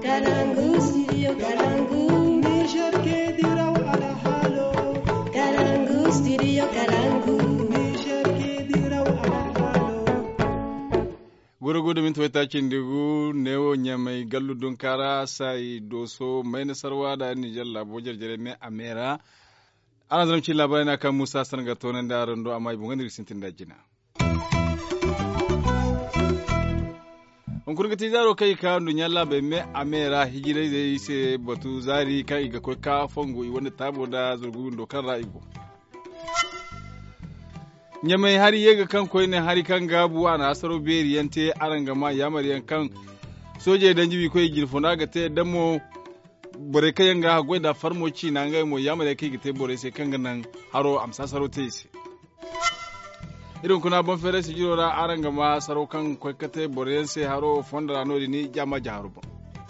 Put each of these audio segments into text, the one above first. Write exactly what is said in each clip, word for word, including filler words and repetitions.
Kalangu, studio Kalangu. Niger ke diraw ala halo. Kalangu, studio Kalangu. Niger ke diraw ala halo. Gurgudu min tuwata kindigu newo nyamai gallu dunkara sai doso mai nasarwa da Niger labo jarjare mai amera. Ana zaramci labarai na kan Musa Sanga tonan da rando amma ibun ganin sintin da jina. On kurgati zaro kai ka dunya labe me amera hijire zai se batu zari kai ga kai ka fongo i wanda tabo da zurgun dokar ra'igo. Nyamai hari yega kan koy ne hari kan gabu ana asaro beri yante arangama yamariyan kan soje dan jibi koy girfuna ga te damo bore kayan ga goy da farmoci na ngai mo yamare kai ga te bore sai kan nan haro amsa saro te ise. Irin kuna bon fere si jiro da aranga ma sarokan kwakate borense haro fondra no ni jama jaharuba.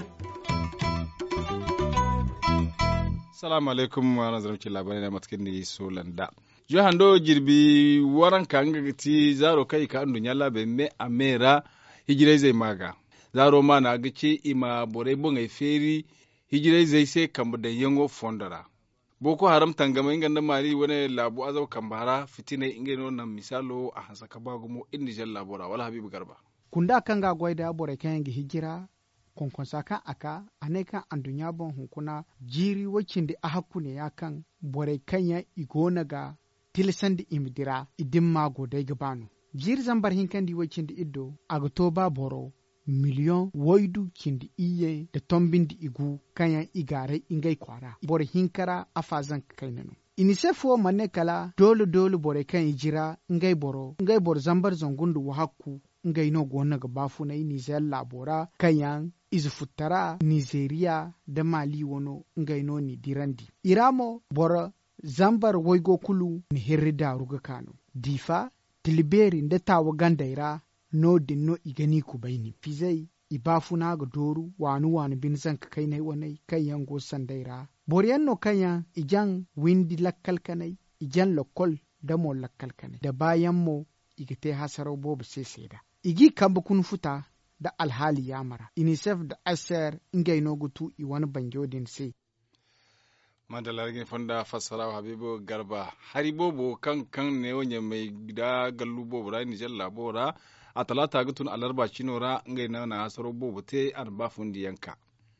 Assalamu alaikum wa nazarci labarai na matkin ni Solanda. Johando jirbi waran kanga ti zaro kai ka andu nyalla be me amera hijire zai maga. Zaro ma na gace ima bore bon ai feri hijire zai sai kamba da yango fondara. Boko Haram tangama inga na mari wani labu azau kambara fitina inga no na misalo a hansaka bagumo inni jal labora wala Habibu Garba. Kunda kanga gwaida bore kayangi hijira konkonsa kan aka aneka andunya bon hunkuna jiri wacin da ahaku ne yakan bore kanya igona ga tilisan da imidira idin mago dai gabanu. Jiri zambar hinkan di wacin da iddo agtoba boro miliyon waidu kindi iye da tombin di igu kanyan igare ingai kwara bore hinkara afazan kainanu inisefo manne kala dole dole bore kan ijira ngai boro ngai bor zambar zongundu wahaku ngai no gonna ga bafu na Niger labora kanyan izufutara Nigeria da Mali wono ngai no ni dirandi iramo boro zambar waigo kulu ni herida ruga kanu difa tiliberi nda tawa gandaira no din no igani ku baini fizai ibafuna ga doru wanu wanu bin zan ka kai nai wanai kan yango sandaira boriyan no kanya ijan windi lakkal kanai ijan lokol da mo lakkal kanai da bayan mo igite hasaro bobu seseda igi kamba kun futa da alhali yamara unicef da aser ingai no gutu i wani banjodin sai madalargin fanda fassara Habibu Garba hari bobo kan kan ne wanya mai da gallu bobo ra Niger labora a talata gutun alarba cinora ngai na na asaro bobo te an ba fundi yanka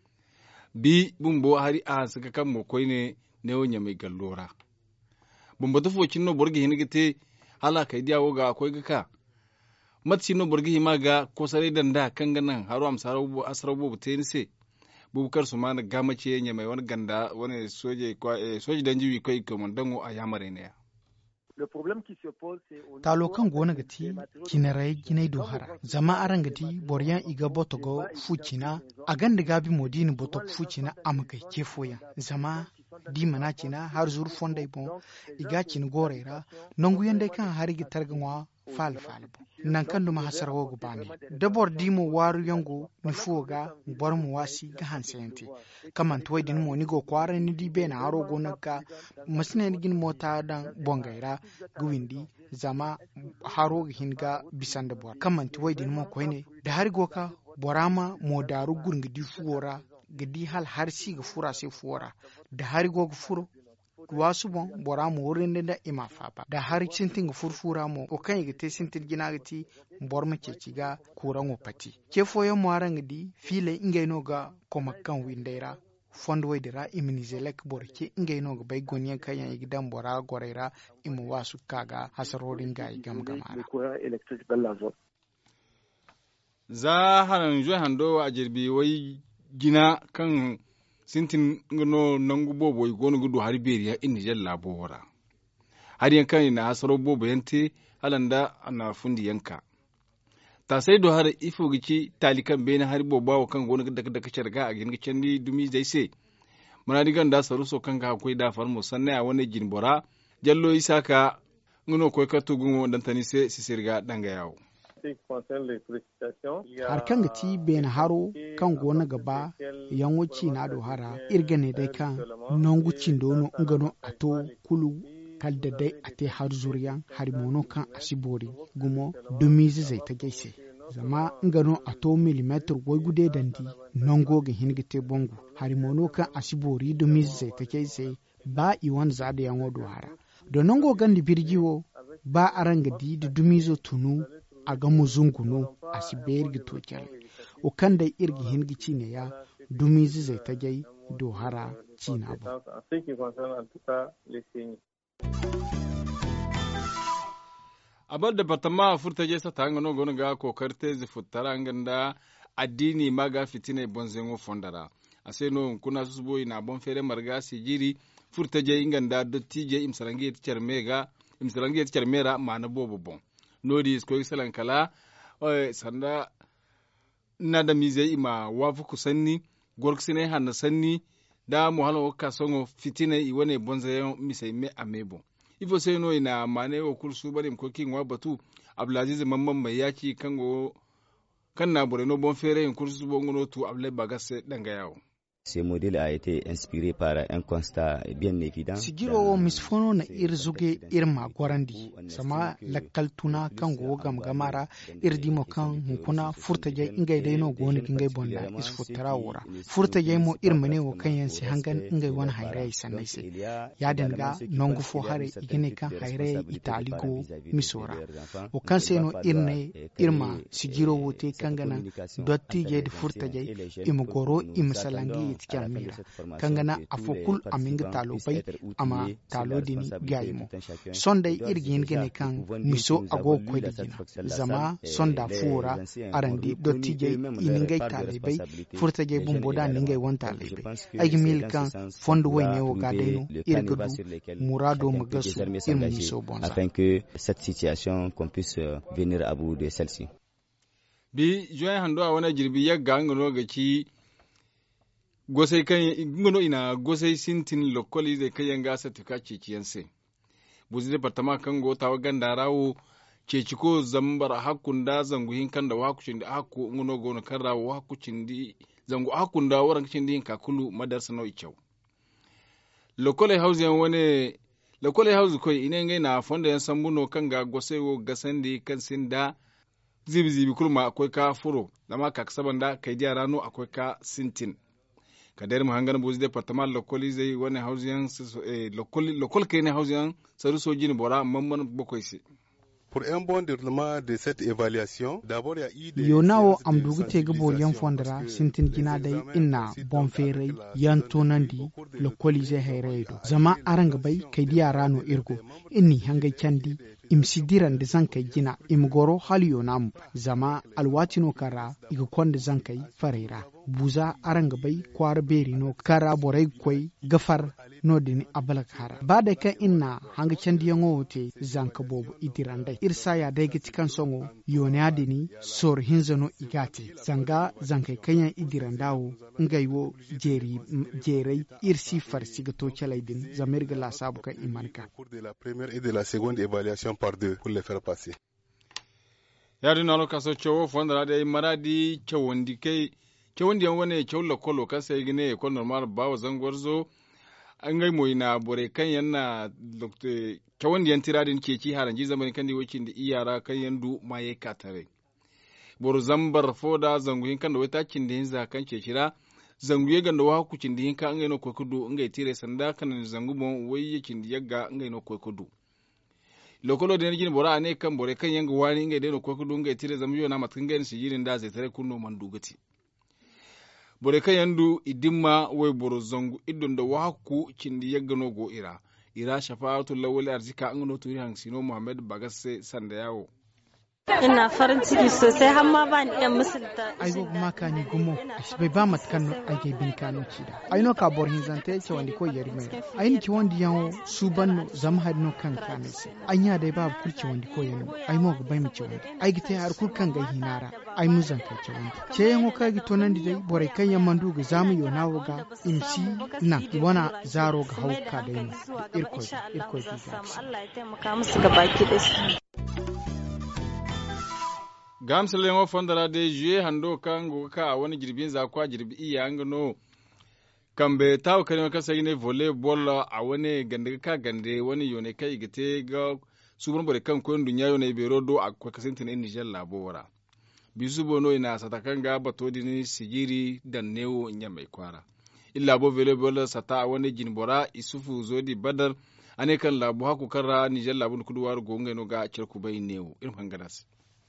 bi bumbo hari a saka kan mo koine ne wanya mai gallora bumbo to focin no borgi hinigite hala kai diawo ga akwai gaka matsi no borgi maga ko sare danda kan ganan haro amsaro bo asaro bobo te ni se bubukar su ma na gamace yanya mai wani ganda wani soje kwa soje dan jiwi kai komandango a yamare ne talo kan gona gati kinarai ginai dohara zama aran gati boryan iga botogo fucina a ganda gabi modini botok fucina amakai kefoyan zama di mana cina har zur fonda bon iga cin gorera nongu yande kan har gitar ganwa fal fal bo nan kan duma hasar go bani dabor dimo waru yango ni fuga bor mu wasi ga hansente kaman toy din mo ni go kwara ni di be na haro go naka masne ni gin mota dan bongaira gwindi zama haro hinga bisanda bor kaman toy din mo koine da har go ka borama mo daru gurgi di fuora gidi hal har si ga fura sai fuora da har go furo wasu bon bora mu wurin da ima faba da har cintin furfura mu o kan yigite sintil gina gati bor mu ke ciga kuran opati ke foyo mu aran di file ingay no ga koma kan windaira fondo way dira immunize lek bor ke ingay no ga bay gonye kan yan gidan bora gorera imu wasu kaga hasarorin ga gam gamara za hanan jo hando a jirbi wai gina kan sintin no nangu bobo gonu gudu har beriya inni jalla bora har yankan na hasaro bobo yante halanda ana fundi yanka ta sai do har ifo gici talikan bene har bobo kan gonu da da kace daga a gin candi dumi zai sai muna digan da saruso kan ga akwai da farmo sanne a wani ginbora jallo isaka ngono koy ka tugun dan tani sai sisirga danga yawo har kan gati ben haro kan gona gaba yan wuci na dohara irgane dai kan non gucin dono ngano ato kulu kalda dai ate har zuriyan har mono kan asibori gumo dumizi zai ta gaise zama ngano ato milimeter goy gude dandi nongo ga hingite bongo harimono kan asibori dumiz zai take sai ba iwan zada yango do hara do nongo gandi birjiwo ba aranga di da dumizo tunu a ga muzunguno asiberi gito kyal o kan da irgi hingici ne ya dumizi zai tage do hara cina ba abar da batama furta je sa tanga no gono ga kokarte zi futara nganda addini maga fitine bonzengo fondara aseno kuna susbo ina bon fere marga sijiri furta je inganda dotti je imsarangi tichar mega imsarangi tichar mera mana bobo bon nodi ko isalan kala o sanda nada mize ima wafu kusanni gorksine hanna sanni da muhalo ka songo fitine iwane bonzayo misai me amebo ifo sai no ina mane o kursu bari ko kin wa batu abdulaziz mamman mai yaki kango kan na bore no bon fere in kursu bon no tu able bagase danga yawo. Ce modèle a été inspiré par un constat bien évident. Sigiro misfono na irzuge irma gorandi sama lakkal tuna kan go gam gamara irdimo kan hukuna furtaje ingay dayno goni ingay bonda is futara wora furtaje mo irmane wo kan yansi hangan ingay won hayre sanayse ya danga nongu fo hare igene kan hayre italigo misora o kan seno irne irma sigiro wote kangana dotti je furtaje imgoro imsalangi Mira. Kangana afokul aminga talo bai ama talo dini gayimo sonda irgin gene kan miso ago koyda gina zama sonda fura arandi dotti je iningai tale bai furta je bumboda ningai wanta lebe agi mil kan fondo wayne wo gadeno irgudu murado magasu irmi miso bonza afin que cette situation qu'on puisse venir à bout de celle-ci bi joy hando a wana jirbi yagga ngono gaci gosai kan ngono ina gosai sintin lokoli zai kayan gasa tuka ciciyanse buzi departama kan go tawa gandarawo ceciko zambar hakun da zanguhin kan da wakucin da haku ngono gono kan rawo wakucin di zangu hakun da waran kicin din kakulu madarsa no ichau lokole house yan wani lokole house koi ina ngai na fonda yan sambuno kan ga gosai wo gasandi kan sinda zibi zibi kulma akwai ka furo dama ka saban da kai dia rano akwai ka sintin kadar mu hangan buzi departement lokoli zai wani hausiyan lokoli lokol kai ne hausiyan saru soji ne bora mamman bakwai se pour un bon déroulement de cette évaluation d'abord ya ide yonawo amdugu te gabo yan fondara sintin gina dai inna bon fere yan tonandi lokoli zai hayredo zama aranga bai kai diya rano irgo inni hangai candi imsidiran da zankai gina imgoro haliyo namu zama alwatino kara iga konda zankai farera buza aranga bai kwar beri no kara borai koi gafar no dini abalak hara bada ka inna hanga candi yango te zanka bobu idirandai irsa ya daiga tikan songo yone adini sor hinzano igate zanga zankai kanya idirandawo ngaiwo jeri jerai irsi farsi ga to chalaidin zamirga la sabuka imanka de la première et de la seconde évaluation par deux pour les faire passer yadi nalo kaso chowo fondra de maradi chowondi kai chowondi yan wane chawla kolo kasa igine ko normal bawo zangorzo an gai moy na bore kan yanna dokte chowondi yan tiradin keci haranji zaman kan di wacin da iyara kan yandu maye katare boro zambar foda zanguhin kan da wata cin da hinza kan cecira zanguye ganda wa kucin da hinka an gai no kokudu ngai tire sanda kan zangu bon waye cin da yagga ngai no kokudu lokolo da jin bora ne kan bore kan yanga wani ngai da no kokudu ngai tire zamu na matkan gai shi yirin da zai tare kunno man dugati bore kan yandu idimma way boro zangu idon da wa ku cin da yagga no go ira ira shafa'atu lawali arzika an no turi hangsino muhammad bagasse sanda yawo ina farin ciki sosai har ma ba ni iya musulta aigo kuma ka ni gumo bai ba matkan no age bin kanu cida aino ka bor hinzante ce wandi ko yari mai aini ki wandi yawo su banno zam had no kan kane se anya dai ba kurci wandi ko yari ai mo bai mi ci wandi ai gite har kur kan ga hinara ai mu zan kai ci wandi ce yango ka gi tonan di dai bore kan yamandu ga zamu yo nawo ga imsi na wana zaro ga hauka dai no irko irko ki Allah ya taimaka musu ga baki da su gamsalen wa fondara de juye hando kango ka wani girbin za kwa girbi iya an gano kambe tawo kane ka sai ne volleyball a wani gande ka gande wani yone kai gite ga subun bore kan ko dunya yone be rodo a kwa kasintin in Niger labora bisu bono ina satakan ga batodi ni sigiri dan newo nya mai kwara illa bo vele bola sata wani jinbora isufu zodi badar ane kan labu haku karra Niger labun kuduwar gonga no ga cirku bai newo irin hangadas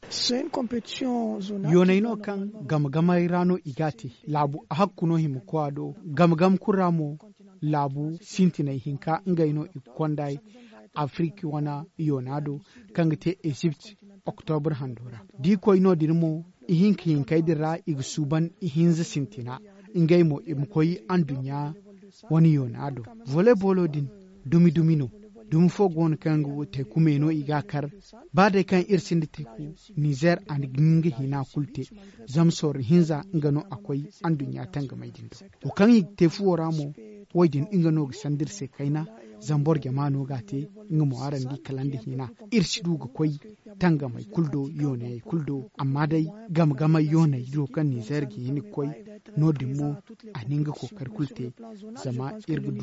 yonaino kan gamgama rano igati labu hakkuno himu kwado gamgam kuramo labu sintina hinka ngaino ikondai afriki wana yonado kangte Egypt October handora di koino dirmo ihinki hinkaidira igsuban ihinza sintina ingaimo imkoyi andunya wani yonado volleyball din dumi dumino dum fogon kangu te kumeno igakar bade kan irsindi teku Niger and gingi hina kulte zamsor hinza ngano akwai andunya tanga mai dindo o kan te fuoramo wajin ingano sandirse kaina zambor jamano gate ngamo aran di kalandi hina irshidu ga koi tanga mai kuldo yone kuldo amma dai gam gama yone do kan Niger gi hini koi no dimmo aninga ko kar kulte zama irgudu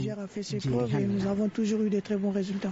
nous avons toujours eu de très bons résultats.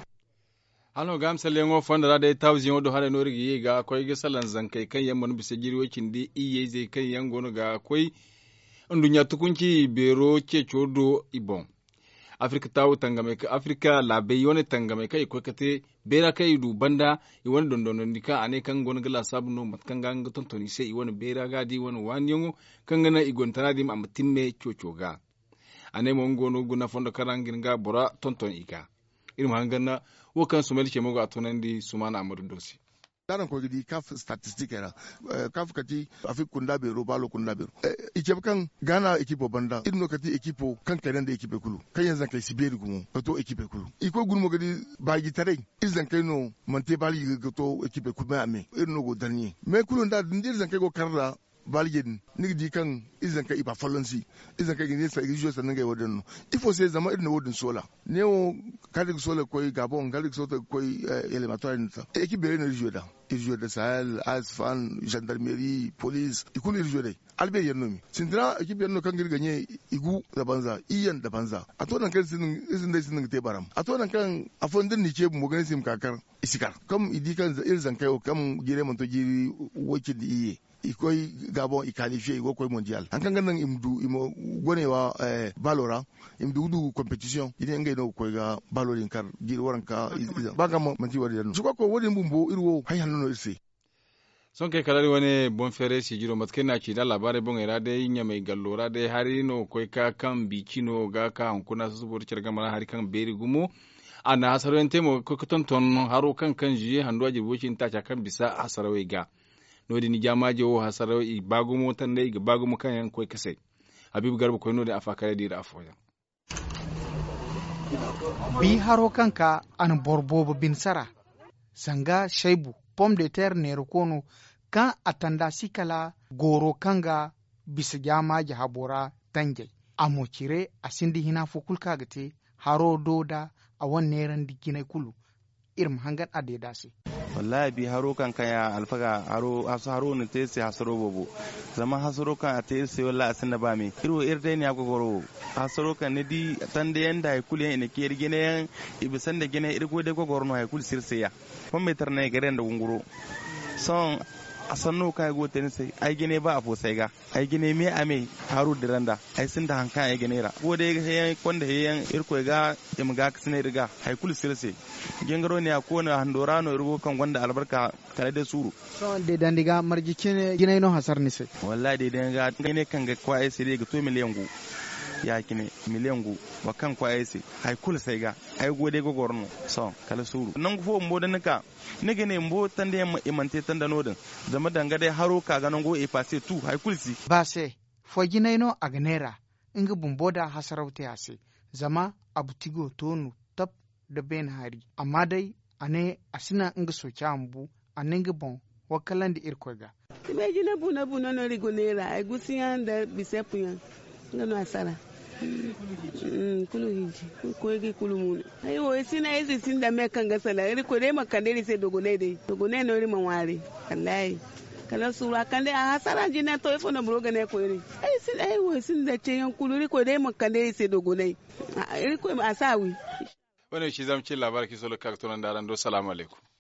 Hano gam salengo fondara da tawzi do hare no rigi ga koy ga salan zankai kan yamman bisa jirwacin di iye zai kan yango ga koy ndunya tukunci bero ce chodo ibon Afrika tawo tangame ka Afrika labe yone tangame kai ko kate bera kai du banda i woni dondon ndika ane kan gon gala sabno mat kan ganga tontoni sai i woni bera gadi woni wanyango kan gana i gon tanadi am timme chochoga ane mo ngono guna fondo karangin ga bora tonton ika irin hangana wo kan sumel ke mogo atonandi sumana amadu dosi daran ko gidi kaf statistique era kaf kati afi kunda bero balo kunda bero ikipe kan gana ekipo banda idno kati ekipo kan karen da ekipe kulu kan yanzan kai sibiri gumo to ekipe kulu iko gunmo gidi baagi tare izan kai no mante bali to ekipe kulu ame idno go dani me kulu nda ndir zan kai go karra balgin nigi di kan izan kai ba falonsi izan kai ne sai jiyo sanan ga wadanno ifo sai zama irin wadin sola neo kadik sola koi gabon kadik sola koi elementoire nta ekipe ne jiyo da jiyo da sahel asfan gendarmerie police ikulu jiyo dai albe yanno mi sindira ekipe yanno kan girganye igu da banza iyan da banza a to nan kan sin izin dai sin te baram a to nan kan afondin ni ke mu ganin sim kakar isikar kam idi kan irzan kai kam gire mun to giri wakil di iye ikoi gabon ikalifie iko koi mondial an kan ganan imdu imo gonewa eh, balora imdu du competition ide ngai no koi ga balorin kar gir waranka baga mo manti wari yanu suko ko wodi mbumbo irwo hay hanno irse son ke kalari wani bon fere si jiro matkena ci da labare bon era de nya mai gallora de hari no koi ka kan bikino ga ka hankuna su bur cirga mara hari kan beri gumo ana hasaron temo ko tonton haro kan kan jiye handwa jirwocin ta kan bisa hasarawai ga nodi ni jamaje wo hasaro i bagumo tan dai ga bagumo kan yan koy kase Habib Garba koy nodi afakare dira afoya bi haro kanka an borbobo bin sara sanga shaibu pom de terre ne rokono kan atanda sikala goro kanga bisa jamaje habora tanje amokire asindi hina fokul kagate haro doda a wannan ran dikine kulu irin hangan adedasi wallahi bi haro kan kaya alfaga haro asu haro ne te se hasaro bobo zama hasaro kan te se wallahi asinda ba mi iro irde ne agogoro hasaro kan ne di tande yanda kule ne ke rigene yan ibisan da gene irgo de gogoro no hay kul sirse ya pom meter ne garen da gunguro son asanno kai go ten sai ai gene ba afo sai ga ai gene me ame haru diranda ai sin da hanka ai gene ra go de he konda he yan irko ga imga kisne riga ai kul sirse gengaro ne ko na handorano irgo kan gonda albarka kare da suru so de dandiga marji kine gine no hasar ni sai wallahi de danga gene kan ga kwa ai sai ga to miliyan go ya kine miliyan gu wakan kwa ai sai ai kul sai ga ai gode go gorno so kala suru nan go fo mbo da nika nige ne mbo tande yamma imante tanda nodin zama danga dai haro ka ganan go e passe tu hay kulsi ba se fo ginaino agnera inga bumboda hasarauta yase zama abutigo tonu tap da ben hari amma dai ane asina inga socha ambu aninga bon wakalan da irkoga me gina buna buna no rigonera ay gusiyan da bisepuyan ngano asara Mm, kulu hiji ko yake kulu mun ai wo sina ese sinda me kanga sala ri ko de makanderi se dogone de dogone no ri manwari wallahi kala sura kande a hasara jina to ifo no broga ne ko ri ai sin ai wo sinda ce yan kulu ri ko de makanderi se dogone ri ko asawi wannan shi zamu ci labarin ki solo ka tunan daran do salamu alaikum